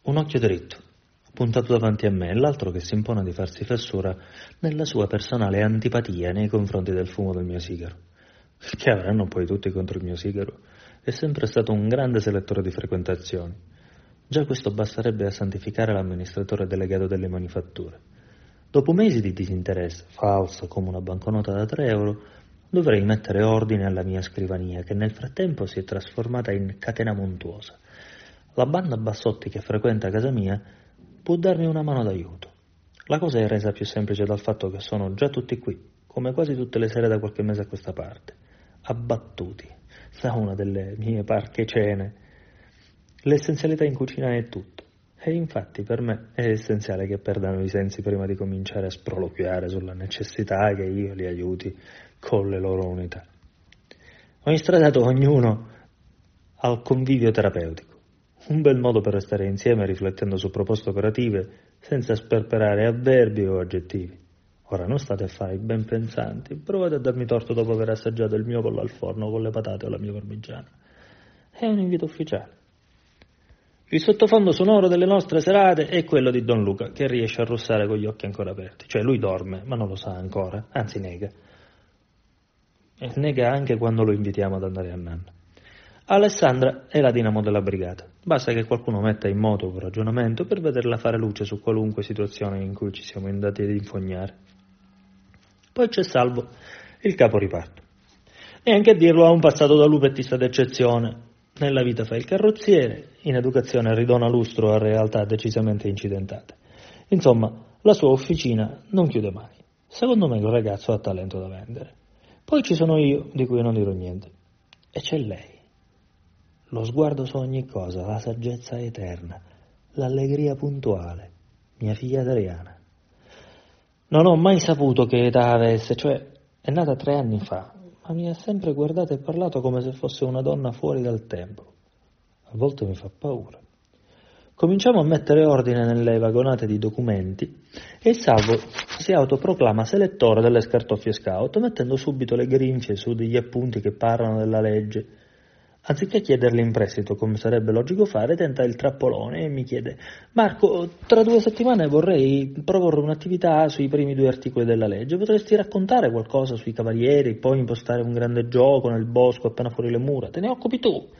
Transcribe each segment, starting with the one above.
un occhio dritto, puntato davanti a me, e l'altro che si impone di farsi fessura nella sua personale antipatia nei confronti del fumo del mio sigaro. Che avranno poi tutti contro il mio sigaro? È sempre stato un grande selettore di frequentazioni. Già questo basterebbe a santificare l'amministratore delegato delle manifatture. Dopo mesi di disinteresse, falso come una banconota da 3 euro, dovrei mettere ordine alla mia scrivania, che nel frattempo si è trasformata in catena montuosa. La banda Bassotti che frequenta casa mia può darmi una mano d'aiuto. La cosa è resa più semplice dal fatto che sono già tutti qui, come quasi tutte le sere da qualche mese a questa parte, abbattuti da una delle mie parche cene. L'essenzialità in cucina è tutto, e infatti per me è essenziale che perdano i sensi prima di cominciare a sproloquiare sulla necessità che io li aiuti con le loro unità. Ho instradato ognuno al convivio terapeutico, un bel modo per restare insieme riflettendo su proposte operative senza sperperare avverbi o aggettivi. Ora non state a fare i ben pensanti, provate a darmi torto dopo aver assaggiato il mio pollo al forno con le patate o la mia parmigiana. È un invito ufficiale. Il sottofondo sonoro delle nostre serate è quello di Don Luca, che riesce a russare con gli occhi ancora aperti. Cioè lui dorme, ma non lo sa ancora, anzi nega. E nega anche quando lo invitiamo ad andare a nanna. Alessandra è la dinamo della brigata. Basta che qualcuno metta in moto un ragionamento per vederla fare luce su qualunque situazione in cui ci siamo andati ad infognare. Poi c'è Salvo, il capo riparto. E anche a dirlo ha un passato da lupettista d'eccezione. Nella vita fa il carrozziere, in educazione ridona lustro a realtà decisamente incidentate. Insomma, la sua officina non chiude mai. Secondo me il ragazzo ha talento da vendere. Poi ci sono io, di cui non dirò niente. E c'è lei. Lo sguardo su ogni cosa, la saggezza eterna, l'allegria puntuale, mia figlia Adriana. Non ho mai saputo che età avesse, cioè è nata 3 anni fa, ma mi ha sempre guardato e parlato come se fosse una donna fuori dal tempo. A volte mi fa paura. Cominciamo a mettere ordine nelle vagonate di documenti e Salvo si autoproclama selettore delle scartoffie scout, mettendo subito le grinfie su degli appunti che parlano della legge. Anziché chiederli in prestito, come sarebbe logico fare, tenta il trappolone e mi chiede: Marco, tra 2 settimane vorrei proporre un'attività sui primi 2 articoli della legge. Potresti raccontare qualcosa sui cavalieri, poi impostare un grande gioco nel bosco appena fuori le mura? Te ne occupi tu.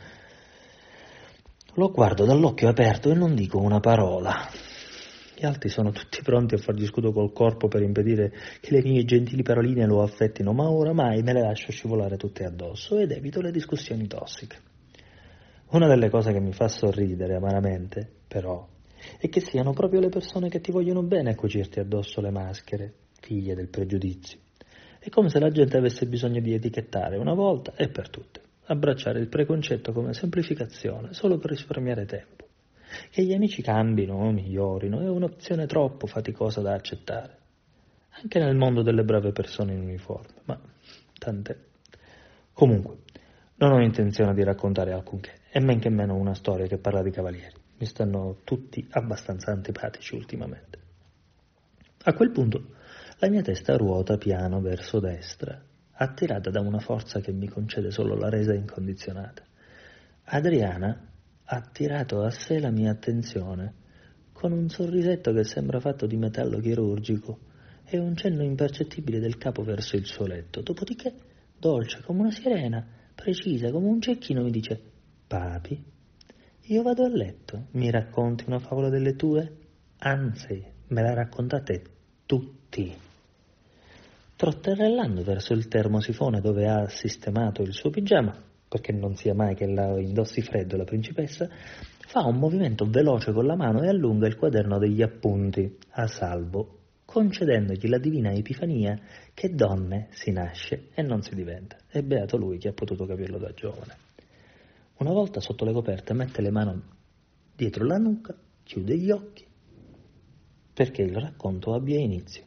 Lo guardo dall'occhio aperto e non dico una parola. Gli altri sono tutti pronti a fargli scudo col corpo per impedire che le mie gentili paroline lo affettino, ma oramai me le lascio scivolare tutte addosso ed evito le discussioni tossiche. Una delle cose che mi fa sorridere amaramente, però, è che siano proprio le persone che ti vogliono bene a cucirti addosso le maschere, figlie del pregiudizio. È come se la gente avesse bisogno di etichettare una volta e per tutte, abbracciare il preconcetto come semplificazione solo per risparmiare tempo. Che gli amici cambino o migliorino è un'opzione troppo faticosa da accettare, anche nel mondo delle brave persone in uniforme, ma tant'è. Comunque, non ho intenzione di raccontare alcunché, e men che meno una storia che parla di cavalieri. Mi stanno tutti abbastanza antipatici ultimamente. A quel punto la mia testa ruota piano verso destra, attirata da una forza che mi concede solo la resa incondizionata. Adriana ha attirato a sé la mia attenzione, con un sorrisetto che sembra fatto di metallo chirurgico e un cenno impercettibile del capo verso il suo letto. Dopodiché, dolce come una sirena, precisa come un cecchino, mi dice: Papi, io vado a letto, mi racconti una favola delle tue? Anzi, me la raccontate tutti. Trotterellando verso il termosifone dove ha sistemato il suo pigiama, perché non sia mai che la indossi freddo la principessa, fa un movimento veloce con la mano e allunga il quaderno degli appunti a Salvo, concedendogli la divina epifania che donne si nasce e non si diventa. E beato lui che ha potuto capirlo da giovane. Una volta sotto le coperte mette le mani dietro la nuca, chiude gli occhi, perché il racconto abbia inizio.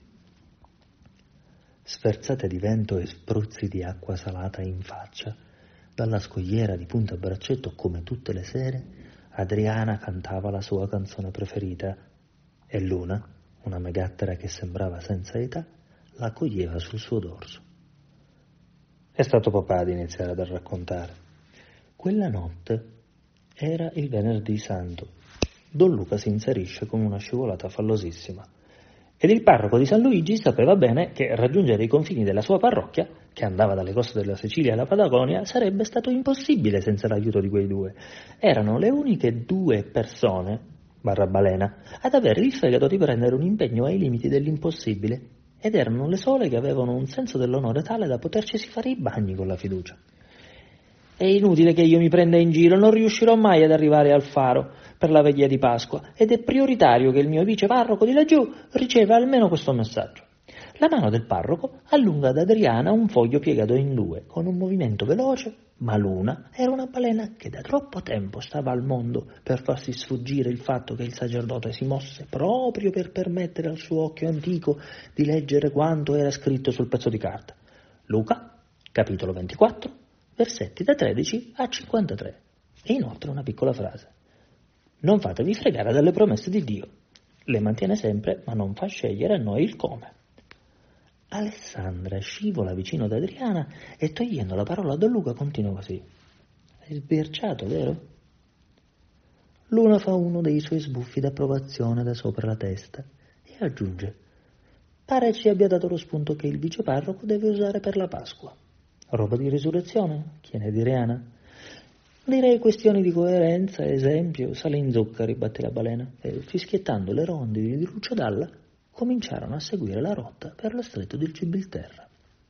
Sferzate di vento e spruzzi di acqua salata in faccia, dalla scogliera di punta braccetto, come tutte le sere, Adriana cantava la sua canzone preferita e Luna, una megattera che sembrava senza età, la coglieva sul suo dorso. È stato papà ad iniziare a raccontare. Quella notte era il venerdì santo. Don Luca si inserisce con una scivolata fallosissima. Ed il parroco di San Luigi sapeva bene che raggiungere i confini della sua parrocchia, che andava dalle coste della Sicilia alla Patagonia, sarebbe stato impossibile senza l'aiuto di quei due. Erano le uniche due persone, barra balena, ad avere il fegato di prendere un impegno ai limiti dell'impossibile, ed erano le sole che avevano un senso dell'onore tale da potercisi fare i bagni con la fiducia. È inutile che io mi prenda in giro, non riuscirò mai ad arrivare al faro per la veglia di Pasqua ed è prioritario che il mio vice parroco di laggiù riceva almeno questo messaggio. La mano del parroco allunga ad Adriana un foglio piegato in due, con un movimento veloce, ma Luna era una balena che da troppo tempo stava al mondo per farsi sfuggire il fatto che il sacerdote si mosse proprio per permettere al suo occhio antico di leggere quanto era scritto sul pezzo di carta. Luca, capitolo 24, versetti da 13 a 53. E inoltre una piccola frase. Non fatevi fregare dalle promesse di Dio. Le mantiene sempre, ma non fa scegliere a noi il come. Alessandra scivola vicino ad Adriana e togliendo la parola a Don Luca continua così. Hai sbirciato, vero? Luna fa uno dei suoi sbuffi d'approvazione da sopra la testa e aggiunge. Pare ci abbia dato lo spunto che il viceparroco deve usare per la Pasqua. Roba di risurrezione? Chiede Adriana. Direi questioni di coerenza, esempio, sale in zucca, ribatte la balena, e fischiettando le rondini di Lucio Dalla, cominciarono a seguire la rotta per lo stretto del Gibilterra.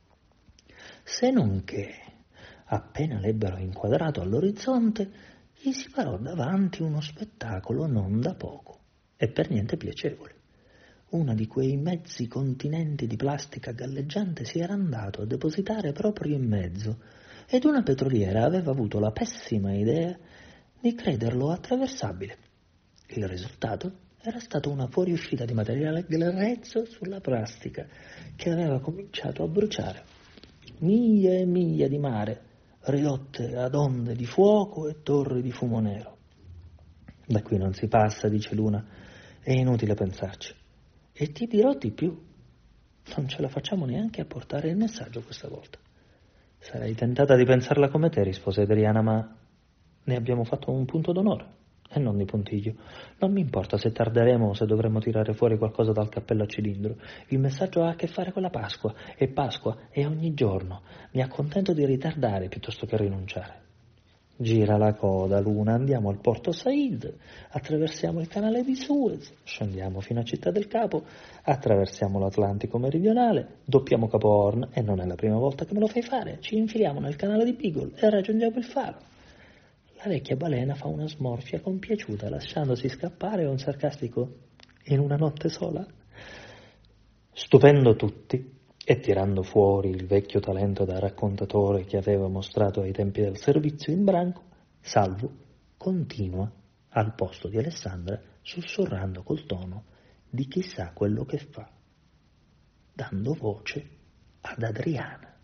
Se non che, appena l'ebbero inquadrato all'orizzonte, gli si parò davanti uno spettacolo non da poco e per niente piacevole. Uno di quei mezzi continenti di plastica galleggiante si era andato a depositare proprio in mezzo ed una petroliera aveva avuto la pessima idea di crederlo attraversabile. Il risultato era stata una fuoriuscita di materiale grezzo sulla plastica che aveva cominciato a bruciare. Miglia e miglia di mare, ridotte ad onde di fuoco e torri di fumo nero. Da qui non si passa, dice Luna, è inutile pensarci. E ti dirò di più, non ce la facciamo neanche a portare il messaggio questa volta. Sarei tentata di pensarla come te, rispose Adriana, ma ne abbiamo fatto un punto d'onore. E non di puntiglio. Non mi importa se tarderemo o se dovremo tirare fuori qualcosa dal cappello a cilindro. Il messaggio ha a che fare con la Pasqua, e Pasqua è ogni giorno. Mi accontento di ritardare piuttosto che rinunciare. Gira la coda, Luna, andiamo al porto Said, attraversiamo il canale di Suez, scendiamo fino a Città del Capo, attraversiamo l'Atlantico meridionale, doppiamo Capo Horn, e non è la prima volta che me lo fai fare, ci infiliamo nel canale di Beagle e raggiungiamo il faro. La vecchia balena fa una smorfia compiaciuta, lasciandosi scappare un sarcastico in una notte sola. Stupendo tutti e tirando fuori il vecchio talento da raccontatore che aveva mostrato ai tempi del servizio in branco, Salvo continua al posto di Alessandra sussurrando col tono di chi sa quello che fa, dando voce ad Adriana.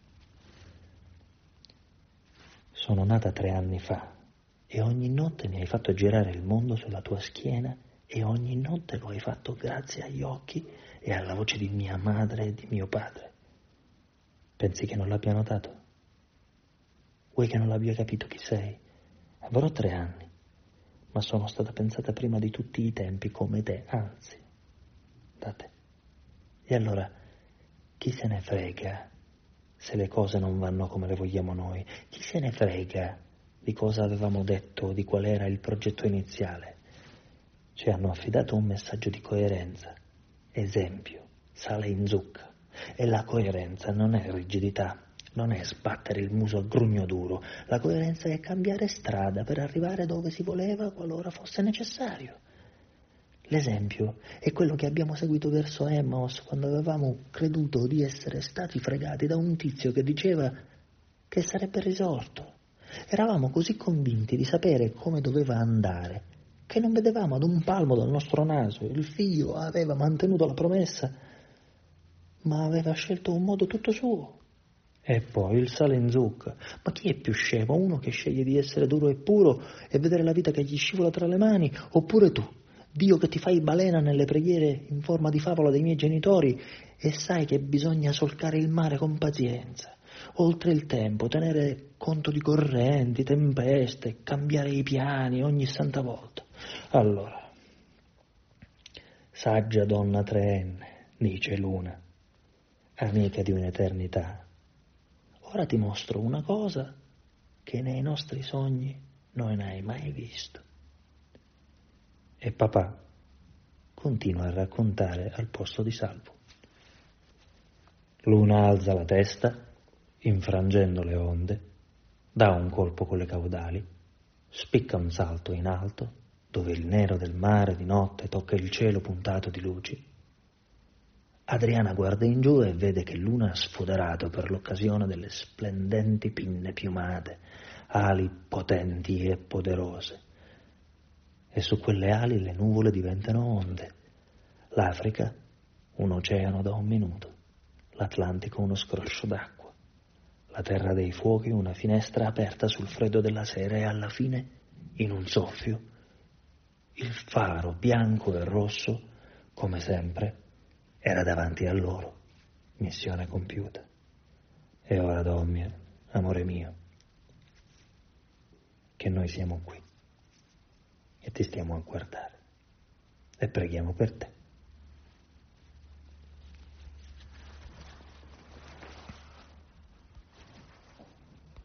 Sono nata 3 anni fa. E ogni notte mi hai fatto girare il mondo sulla tua schiena e ogni notte lo hai fatto grazie agli occhi e alla voce di mia madre e di mio padre. Pensi che non l'abbia notato? Vuoi che non l'abbia capito chi sei? Avrò 3 anni, ma sono stata pensata prima di tutti i tempi come te, anzi, da te. E allora, chi se ne frega se le cose non vanno come le vogliamo noi? Chi se ne frega di cosa avevamo detto, di qual era il progetto iniziale? Ci hanno affidato un messaggio di coerenza. Esempio, sale in zucca. E la coerenza non è rigidità, non è sbattere il muso a grugno duro. La coerenza è cambiare strada per arrivare dove si voleva qualora fosse necessario. L'esempio è quello che abbiamo seguito verso Emmaus quando avevamo creduto di essere stati fregati da un tizio che diceva che sarebbe risorto. Eravamo così convinti di sapere come doveva andare che non vedevamo ad un palmo dal nostro naso. Il figlio aveva mantenuto la promessa, ma aveva scelto un modo tutto suo. E poi il sale in zucca. Ma chi è più scemo? Uno che sceglie di essere duro e puro e vedere la vita che gli scivola tra le mani, oppure tu, Dio che ti fai balena nelle preghiere in forma di favola dei miei genitori e sai che bisogna solcare il mare con pazienza, oltre il tempo, tenere conto di correnti, tempeste, cambiare i piani ogni santa volta. Allora, Saggia donna treenne, dice Luna, amica di un'eternità, ora ti mostro una cosa che nei nostri sogni non hai mai visto. E papà continua a raccontare al posto di Salvo. Luna alza la testa, infrangendo le onde, dà un colpo con le caudali, spicca un salto in alto, dove il nero del mare di notte tocca il cielo puntato di luci. Adriana guarda in giù e vede che Luna ha sfoderato per l'occasione delle splendenti pinne piumate, ali potenti e poderose. E su quelle ali le nuvole diventano onde. L'Africa un oceano da un minuto, l'Atlantico uno scroscio d'acqua, la terra dei fuochi una finestra aperta sul freddo della sera e alla fine, in un soffio, il faro bianco e rosso, come sempre, era davanti a loro. Missione compiuta. E ora dormi, amore mio, che noi siamo qui e ti stiamo a guardare e preghiamo per te.